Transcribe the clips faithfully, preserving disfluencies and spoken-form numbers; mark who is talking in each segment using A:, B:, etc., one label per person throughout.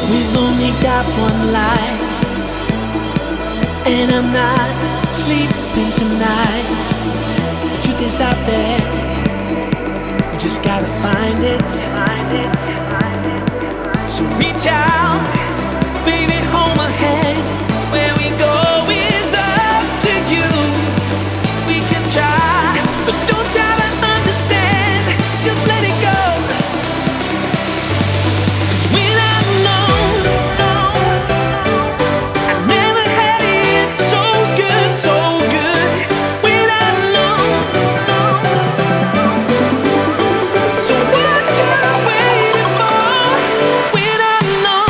A: We've only got one life, and I'm not sleeping tonight. The truth is out there, we just gotta find it. So reach out, baby, hold my hand. Where we go is up to you. We can try, but don't try to understand. Just let it go. 'Cause when I'm alone, I never had it so good, so good. When I'm alone, so what you waiting for? When I'm alone.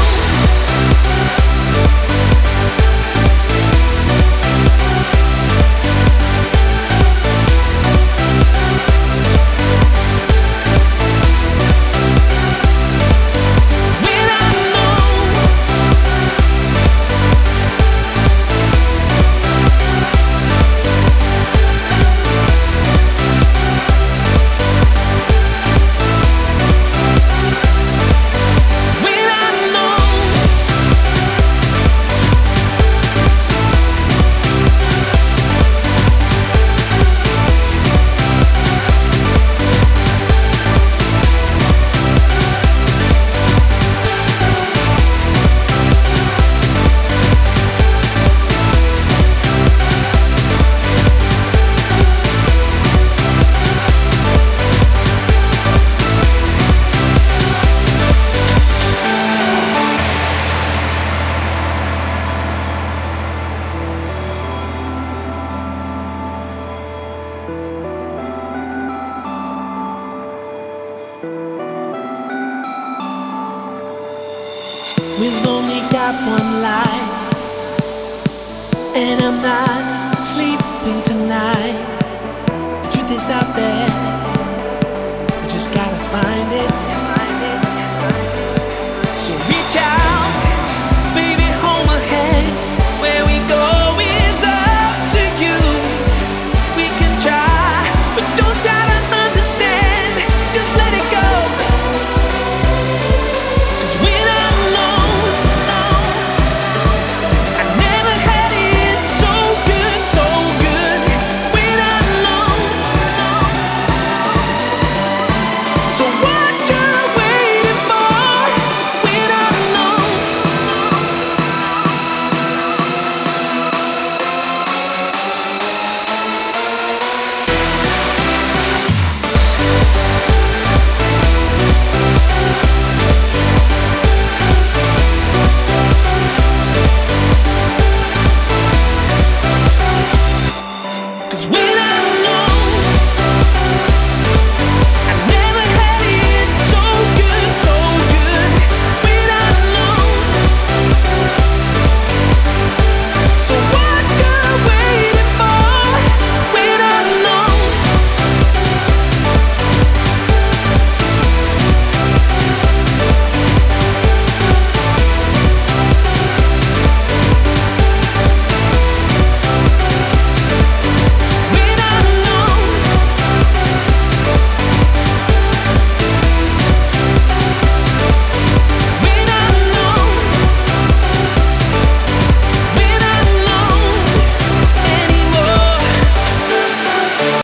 A: We've only got one life, and I'm not sleeping tonight. The truth is out there, we just gotta find it. So reach